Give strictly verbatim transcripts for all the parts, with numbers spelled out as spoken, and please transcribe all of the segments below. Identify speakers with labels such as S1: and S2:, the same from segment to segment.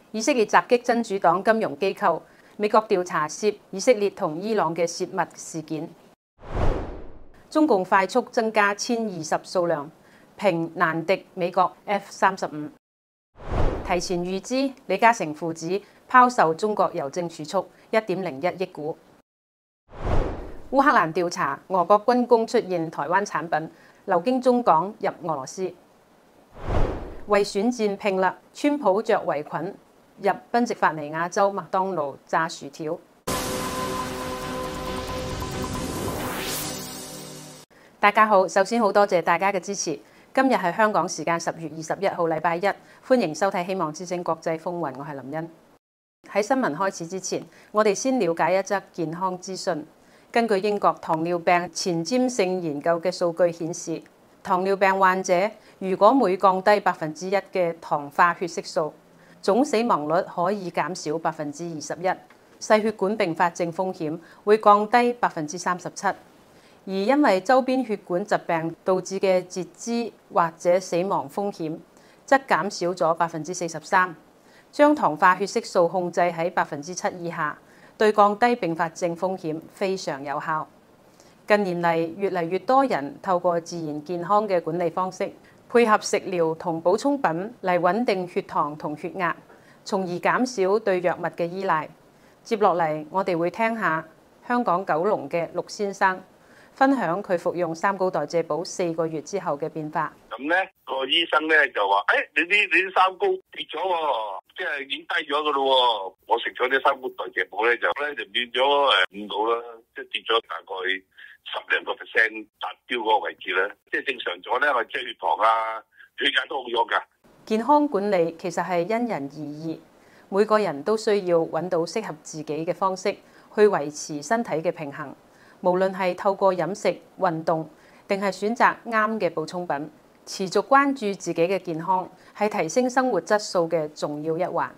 S1: 以色列襲擊真主黨金融機構，美國調查涉以色列同伊朗嘅洩密事件。中共快速增加殲二十數量，平難敵美國 F 三十五。提前預知李嘉誠父子拋售中國郵政儲蓄一點零一億股。烏克蘭調查俄國軍工出現台灣產品流經中港入俄羅斯。為選戰拼啦，川普着圍裙入賓夕法尼亞州麥當勞炸薯條。大家好，首先好多謝大家嘅支持。今日係香港時間十月二十一號，禮拜一，歡迎收睇《希望之聲國際風雲》，我係林茵。喺新聞開始之前，我哋先了解一則健康資訊。根據英國糖尿病前瞻性研究嘅數據顯示，糖尿病患者如果每降低百分之一嘅糖化血色素，總死亡率可以減少百分之二十一，細血管併發症風險會降低百分之三十七。而因為周邊血管疾病導致嘅截肢或者死亡風險，則減少咗百分之四十三。將糖化血色素控制喺百分之七以下，對降低併發症風險非常有效。近年嚟，越嚟越多人透過自然健康嘅管理方式，配合食療同補充品嚟穩定血糖同血壓，從而減少對藥物嘅依賴。接落嚟，我哋會聽下香港九龍嘅陸先生分享佢服用三高代謝寶四個月之後嘅變化。
S2: 咁咧個醫生咧就話：誒、哎，你啲你啲三高跌咗喎，即係已經低咗噶咯喎。我食咗啲三高代謝寶咧，就咧就變咗誒五度啦，即係跌咗大概十零個 percent 達標嗰個位置咧。即係正常咗咧，我即係血糖啊、血壓都好咗㗎。
S1: 健康管理其實係因人而異，每個人都需要揾到適合自己嘅方式去維持身體嘅平衡。無論係透過飲食、運動，定係選擇啱嘅補充品，持續關注自己嘅健康，係提升生活質素嘅重要一環。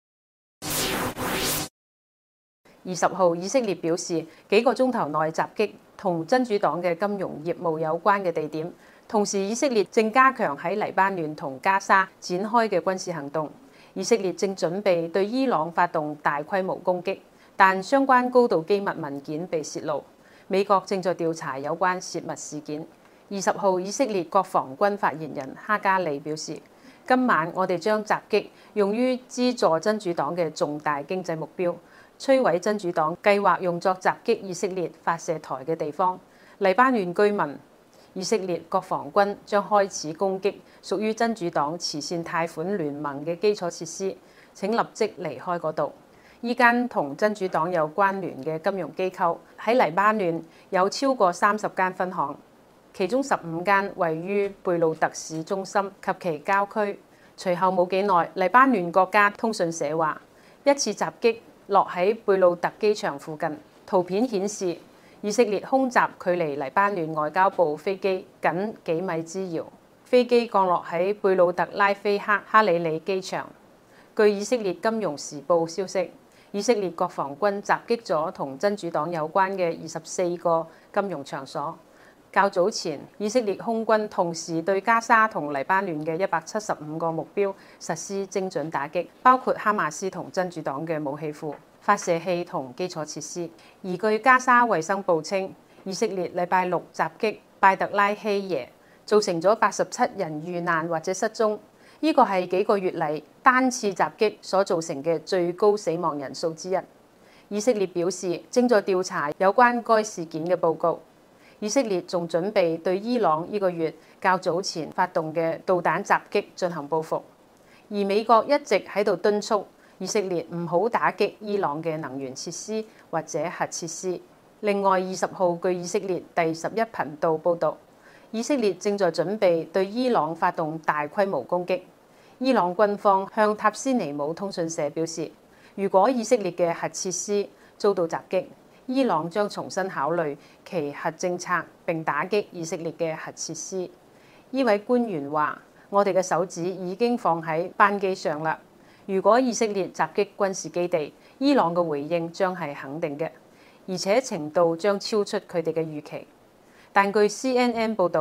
S1: 二十號，以色列表示幾個鐘頭內襲擊同真主黨嘅金融業務有關嘅地點，同時以色列正加強喺黎巴嫩同加沙展開嘅軍事行動。以色列正準備對伊朗發動大規模攻擊，但相關高度機密文件被泄露。美國正在調查有關洩密事件。二十號，以色列國防軍發言人哈加利表示，今晚我哋將襲擊用於資助真主黨嘅重大經濟目標，摧毀真主黨計劃用作襲擊以色列發射台嘅地方。黎巴嫩居民，以色列國防軍將開始攻擊屬於真主黨慈善貸款聯盟嘅基礎設施，請立即離開嗰度。依間同真主黨有關聯嘅金融機構喺黎巴嫩有超過三十間分行，其中十五間位於貝魯特市中心及其郊區。隨後冇幾耐，黎巴嫩國家通訊社話，一次襲擊落喺貝魯特機場附近。圖片顯示，以色列空襲距離黎巴嫩外交部飛機僅幾米之遙，飛機降落喺貝魯特拉菲克哈里里機場。據以色列金融時報消息，以色列國防軍襲擊咗同真主黨有關嘅二十四個金融場所。較早前，以色列空軍同時對加沙同黎巴嫩嘅一百七十五個目標實施精準打擊，包括哈馬斯同真主黨嘅武器庫、發射器同基礎設施。而據加沙衛生部稱，以色列禮拜六襲擊拜特拉希耶，造成咗八十七人遇難或者失蹤。呢個係幾個月嚟單次襲擊所造成嘅最高死亡人數之一。以色列表示正在調查有關該事件嘅報告。以色列仲準備對伊朗呢個月較早前發動嘅導彈襲擊進行報復。而美國一直喺度敦促以色列唔好打擊伊朗嘅能源設施或者核設施。另外，二十號據以色列第十一頻道報導，以色列正在準備對伊朗發動大規模攻擊。伊朗軍方向塔斯尼姆通訊社表示，如果以色列嘅核設施遭到襲擊，伊朗將重新考慮其核政策並打擊以色列嘅核設施。呢位官員話：我哋嘅手指已經放喺扳機上啦。如果以色列襲擊軍事基地，伊朗嘅回應將係肯定嘅，而且程度將超出佢哋嘅預期。但據 C N N 報導，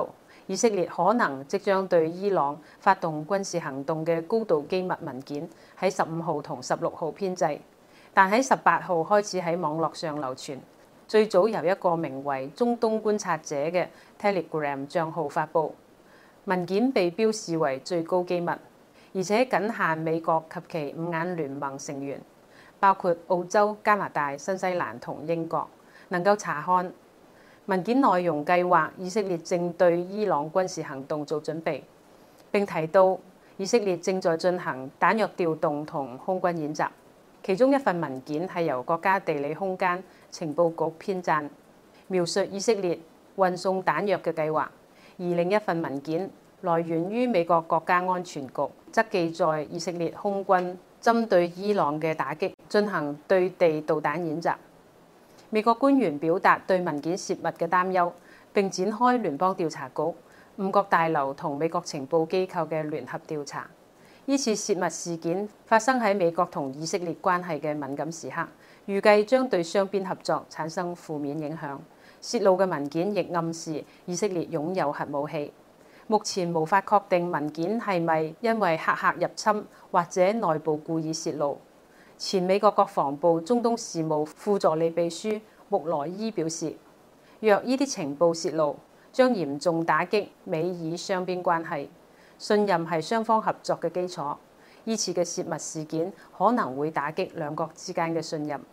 S1: 以色列可能即將對伊朗發動軍事行動嘅高度機密文件喺十五號同十六號編製，但喺十八號開始喺網絡上流傳。最早由一個名為中東觀察者嘅 Telegram 帳號發布，文件被標示為最高機密，而且僅限美國及其五眼聯盟成員，包括澳洲、加拿大、新西蘭同英國，能夠查看。文件內容計劃以色列正對伊朗軍事行動做準備，並提到以色列正在進行彈藥調動同空軍演習。其中一份文件係由國家地理空間情報局編撰，描述以色列運送彈藥嘅計劃；而另一份文件來源於美國國家安全局，則記載以色列空軍針對伊朗嘅打擊進行對地導彈演習。美國官員表達對文件洩密嘅擔憂，並展開聯邦調查局、五角大樓同美國情報機構嘅聯合調查。呢次洩密事件發生喺美國同以色列關係嘅敏感時刻，預計將對雙邊合作產生負面影響。洩露嘅文件亦暗示以色列擁有核武器。目前無法確定文件係咪因為黑客入侵或者內部故意洩露。前美國國防部中東事務副助理秘書穆羅伊表示，若呢啲情報洩露，將嚴重打擊美以雙邊關係。信任係雙方合作嘅基礎，呢次嘅洩密事件可能會打擊兩國之間嘅信任。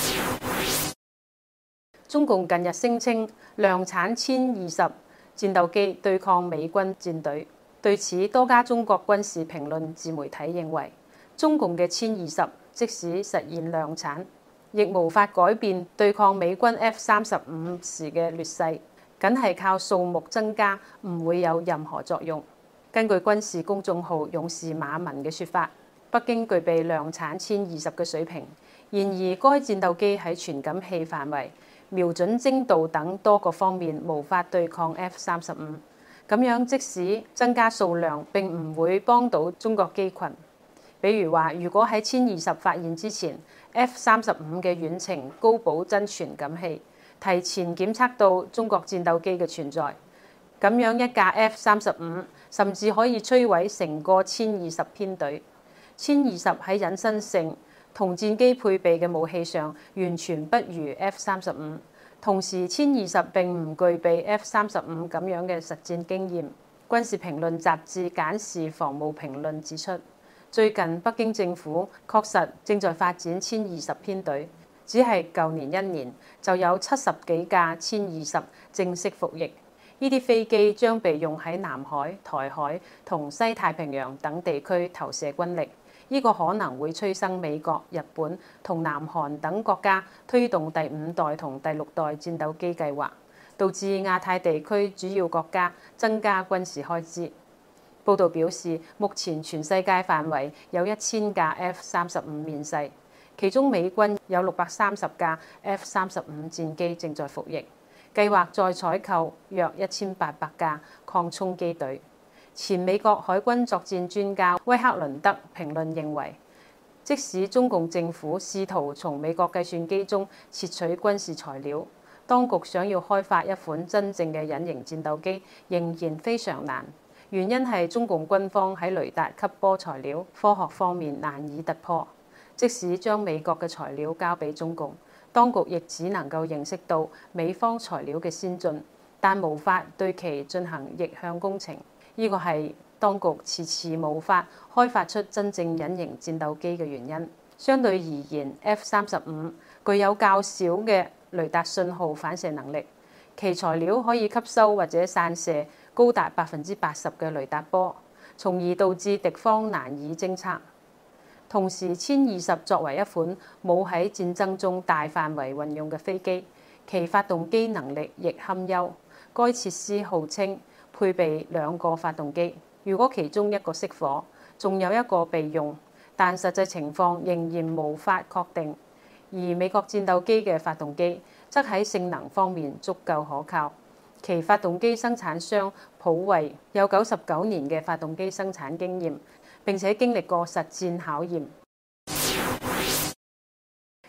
S1: 中共近日聲稱量產殲二十戰鬥機對抗美軍戰隊，對此多家中國軍事評論自媒體認為，中共嘅殲二十即使實現量產，亦無法改變對抗美軍 F 三十五時嘅劣勢，僅係靠數目增加唔會有任何作用。根據軍事公眾號勇士馬文嘅說法，北京具備量產殲二十嘅水平，然而該戰鬥機喺傳感器範圍、瞄準精度等多個方面無法對抗 F 三十五。咁樣即使增加數量，並唔會幫到中國機群。比如話，如果喺殲二十發現之前 ，F 三十五嘅遠程高保真傳感器提前檢測到中國戰鬥機嘅存在，咁樣一架 F 三十五甚至可以摧毀成個殲二十編隊。殲二十喺隱身性同戰機配備嘅武器上完全不如 F 三十五，同時殲二十並唔具備 F 三十五咁樣嘅實戰經驗。軍事評論雜誌簡氏防務評論指出，最近北京政府確實正在發展殲二十編隊，只係舊年一年就有七十幾架殲二十正式服役。呢啲飛機將被用喺南海、台海同西太平洋等地區投射軍力，呢個可能會催生美國、日本同南韓等國家推動第五代同第六代戰鬥機計劃，導致亞太地區主要國家增加軍事開支。報導表示，目前全世界範圍有一千架 F 三十五面世，其中美軍有六百三十架 F 三十五戰機正在服役。計劃再採購約一千八百架擴充機隊。前美國海軍作戰專家威克倫德評論認為，即使中共政府試圖從美國計算機中竊取軍事材料，當局想要開發一款真正嘅隱形戰鬥機，仍然非常難。原因係中共軍方喺雷達級波材料科學方面難以突破。即使將美國嘅材料交俾中共，當局亦只能夠認識到美方材料嘅先進，但無法對其進行逆向工程。呢個係當局遲遲無法開發出真正隱形戰鬥機嘅原因。相對而言 ，F 三十五具有較少嘅雷達信號反射能力，其材料可以吸收或者散射高達百分之八十嘅雷達波，從而導致敵方難以偵測。同時，殲二十作為一款冇喺戰爭中大範圍運用嘅飛機，其發動機能力亦堪憂。該設施號稱配備兩個發動機，如果其中一個熄火，仲有一個備用，但實際情況仍然無法確定。而美國戰鬥機嘅發動機則喺性能方面足夠可靠，其發動機生產商普惠有九十九年嘅發動機生產經驗，並且經歷過實戰考驗。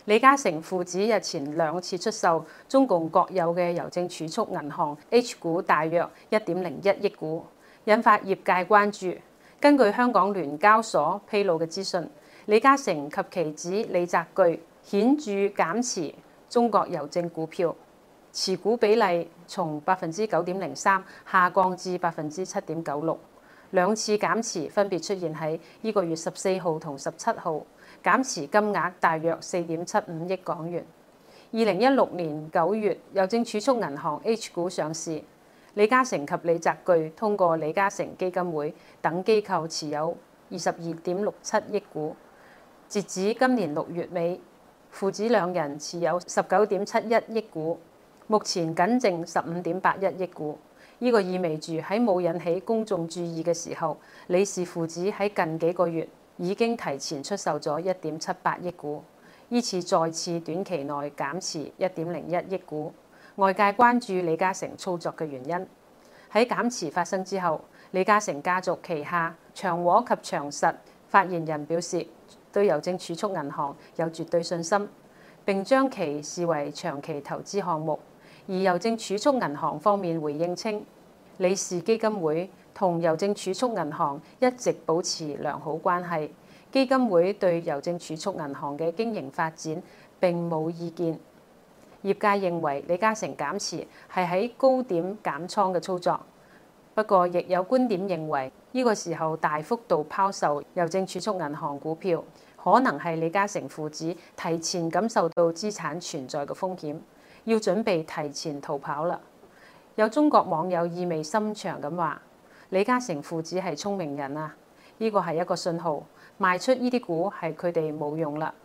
S1: 李嘉誠父子日前兩次出售中共國有嘅郵政儲蓄銀行 H 股大約一點零一億股，引發業界關注。根據香港聯交所披露嘅資訊，李嘉誠及其子李澤鉅顯著減持中國郵政股票，持股比例從百分之九點零三下降至百分之七點九六。兩次減持分別出現喺呢個月十四號同十七號，減持金額大約四點七五億港元。二零一六年九月，郵政儲蓄銀行 H 股上市，李嘉誠及李澤鉅通過李嘉誠基金會等機構持有二十二點六七億股。截至今年六月尾，父子兩人持有十九點七一億股，目前僅剩十五點八一億股。呢個意味住喺冇引起公眾注意嘅時候，李氏父子喺近幾個月已經提前出售咗一點七八億股，依次再次短期內減持一點零一億股。外界關注李嘉誠操作嘅原因。喺減持發生之後，李嘉誠家族旗下長和及長實發言人表示，對郵政儲蓄銀行有絕對信心，並將其視為長期投資項目。而郵政儲蓄銀行方面回應稱，李氏基金會同郵政儲蓄銀行一直保持良好關係，基金會對郵政儲蓄銀行嘅經營發展並冇意見。業界認為李嘉誠減持係喺高點減倉嘅操作，不過亦有觀點認為呢個時候大幅度拋售郵政儲蓄銀行股票，可能係李嘉誠父子提前感受到資產存在嘅風險，要準備提前逃跑啦。有中國網友意味深長咁話：李嘉誠父子係聰明人啊！呢個係一個信號，賣出呢啲股係佢哋冇用啦。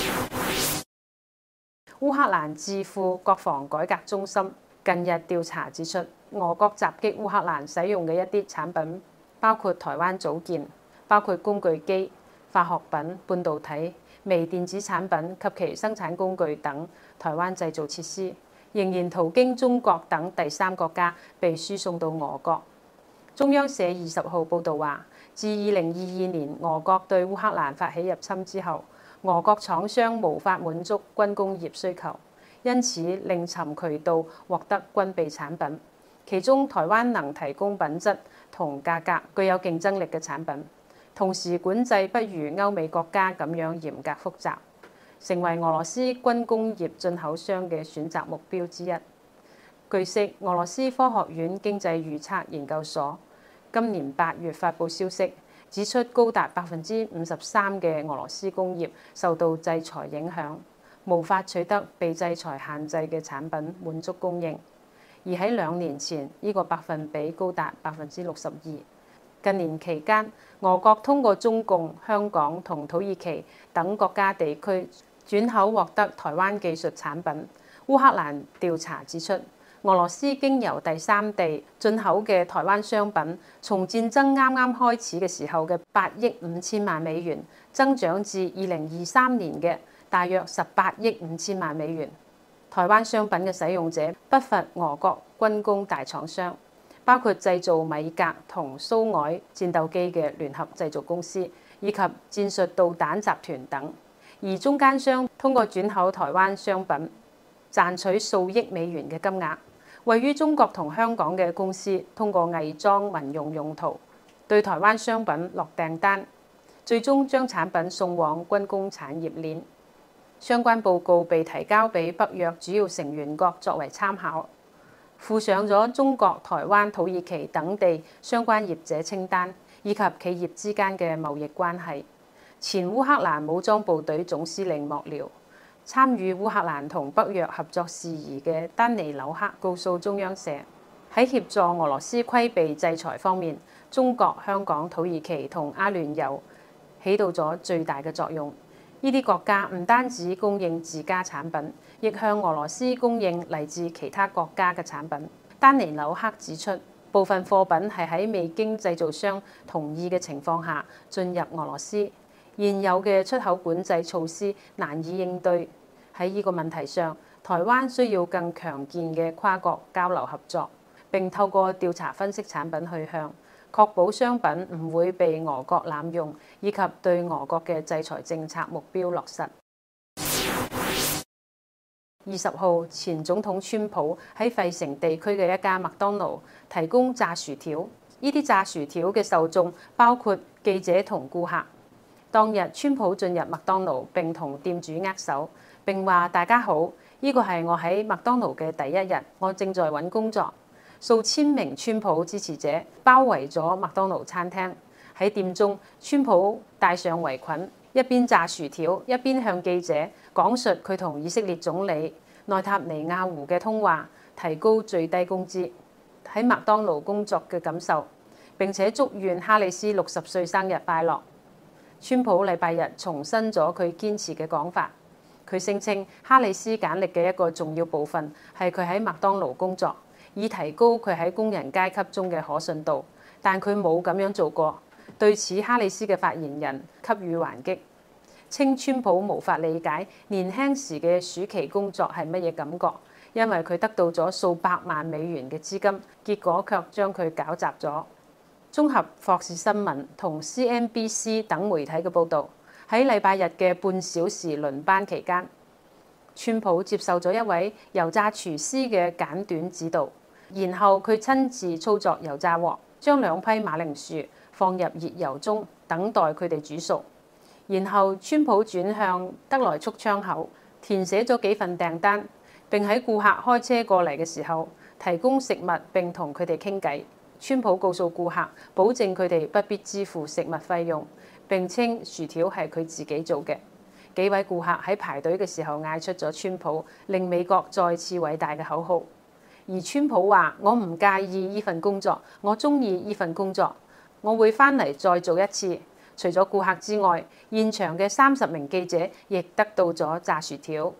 S1: 烏克蘭智庫國防改革中心近日調查指出，俄國襲擊烏克蘭使用嘅一啲產品，包括台灣組件，包括工具機、化學品、半導體、微電子產品及其生產工具等台灣製造設施，仍然途經中國等第三國家被輸送到俄國。中央社二十號報導話，自二零二二年俄國對烏克蘭發起入侵之後，俄國廠商無法滿足軍工業需求，因此另尋渠道獲得軍備產品。其中台灣能提供品質同價格具有競爭力嘅產品，同時管制不如歐美國家咁樣嚴格複雜，成為俄羅斯軍工業進口商嘅選擇目標之一。據悉，俄羅斯科學院經濟預測研究所今年八月發布消息，指出高達百分之五十三嘅俄羅斯工業受到制裁影響，無法取得被制裁限制嘅產品滿足供應。而喺兩年前，呢個百分比高達百分之六十二。近年期間，俄國通過中共、香港同土耳其等國家地區轉口獲得台灣技術產品。烏克蘭調查指出，俄羅斯經由第三地進口嘅台灣商品，從戰爭啱啱開始嘅時候嘅八億五千萬美元，增長至二零二三年嘅大約十八億五千萬美元。台灣商品嘅使用者不乏俄國軍工大廠商，包括製造米格同蘇埃戰鬥機嘅聯合製造公司，以及戰術導彈集團等。而中間商通過轉口台灣商品，賺取數億美元嘅金額。位於中國同香港嘅公司通過偽裝民用用途，對台灣商品落訂單，最終將產品送往軍工產業鏈。相關報告被提交俾北約主要成員國作為參考，附上咗中國、台灣、土耳其等地相關業者清單，以及企業之間嘅貿易關係。前烏克蘭武裝部隊總司令幕僚、參與烏克蘭同北約合作事宜嘅丹尼紐克告訴中央社，喺協助俄羅斯規避制裁方面，中國、香港、土耳其同阿聯酋起到咗最大嘅作用。呢啲國家唔單止供應自家產品，亦向俄羅斯供應嚟自其他國家嘅產品。丹尼紐克指出，部分貨品係喺未經製造商同意嘅情況下進入俄羅斯，現有嘅出口管制措施難以應對。喺呢個問題上，台灣需要更強健嘅跨國交流合作，並透過調查分析產品去向，確保商品唔會被俄國濫用，以及對俄國嘅制裁政策目標落實。 二十號，前總統川普喺費城地區嘅一家麥當勞提供炸薯條。呢啲炸薯條嘅受眾包括記者同顧客。當日，川普進入麥當勞並同店主握手，並話：大家好，呢個係我喺麥當勞嘅第一日，我正在揾工作。數千名川普支持者包圍咗麥當勞餐廳。喺店中，川普戴上圍裙，一邊炸薯條，一邊向記者講述佢同以色列總理內塔尼亞胡嘅通話，提高最低工資，喺麥當勞工作嘅感受，並且祝願哈里斯六十歲生日快樂。川普禮拜日重申咗佢堅持嘅講法，佢聲稱哈里斯簡歷嘅一個重要部分係佢喺麥當勞工作，以提高佢喺工人階級中嘅可信度，但佢冇咁樣做過。對此，哈里斯嘅發言人給予還擊，稱川普無法理解年輕時嘅暑期工作係乜嘢感覺，因為佢得到咗數百萬美元嘅資金，結果卻將佢搞砸咗。綜合霍士新聞同 C N B C 等媒體嘅報導，喺禮拜日嘅半小時輪班期間，川普接受咗一位油炸廚師嘅簡短指導，然後佢親自操作油炸鑊，將兩批馬鈴薯放入熱油中，等待佢哋煮熟。然後川普轉向得來速窗口，填寫咗幾份訂單，並喺顧客開車過嚟嘅時候提供食物並同佢哋傾偈。川普告訴顧客，保證佢哋不必支付食物費用，並稱薯條係佢自己做嘅。幾位顧客喺排隊嘅時候嗌出咗川普令美國再次偉大嘅口號。而川普話：我唔介意呢份工作，我中意呢份工作，我會返嚟再做一次。除咗顧客之外，現場嘅三十名記者亦得到咗炸薯條。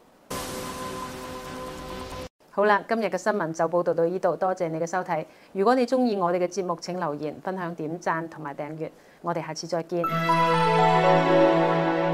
S1: 好啦，今日嘅新聞就報道到呢度，多謝你嘅收睇。如果你鍾意我哋嘅節目，請留言、分享、點讚同埋訂閱。我哋下次再見。